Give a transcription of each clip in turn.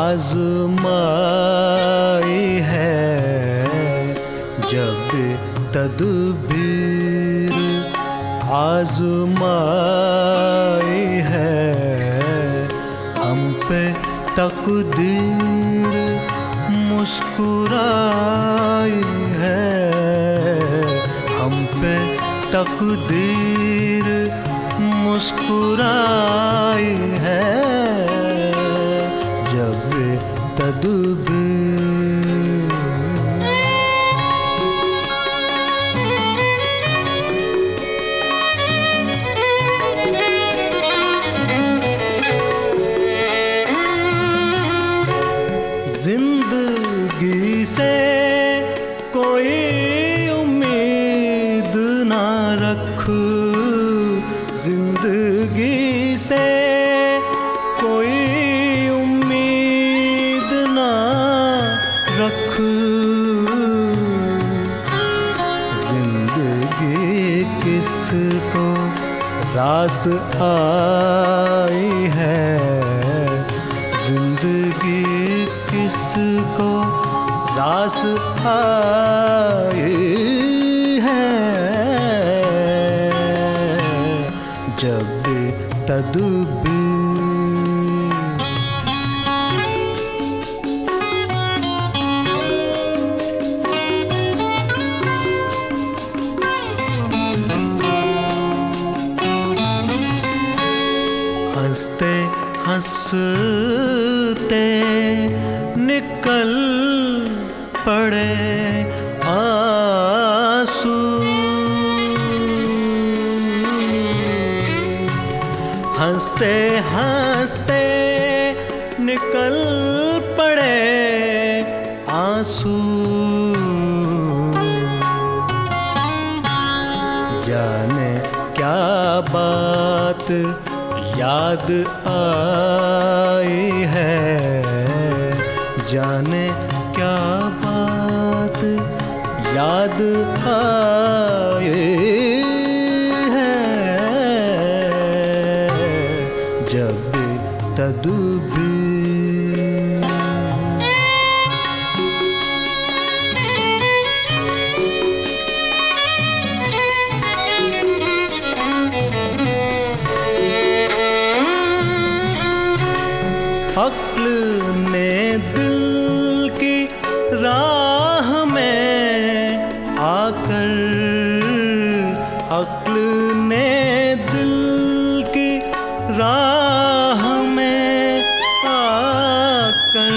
आजमाई है जब तदबीर आजमाई है हम पे तकदीर मुस्कुराई है हम पे तकदीर मुस्कुराई है जब तदबीर जिंदगी से कोई उम्मीद ना रख जिंदगी से कोई उम्मीद ना रख जिंदगी किसको रास आई है जिंदगी किसको रास आई है जब तदबीर हंसते हंसते निकल पड़े आंसू हंसते हंसते निकल पड़े आंसू जाने क्या बात याद आई है जाने क्या बात याद आई है जब तदबीर अक्ल ने दिल की राह में आकर अक्ल ने दिल की राह में आकर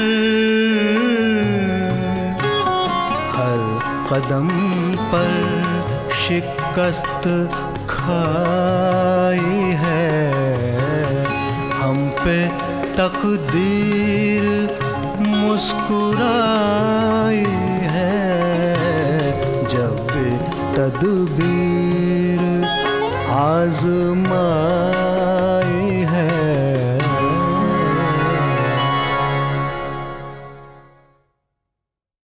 हर कदम पर शिकस्त खाई है हम पे तकदीर मुस्कुराई है जब तदबीर आजमाई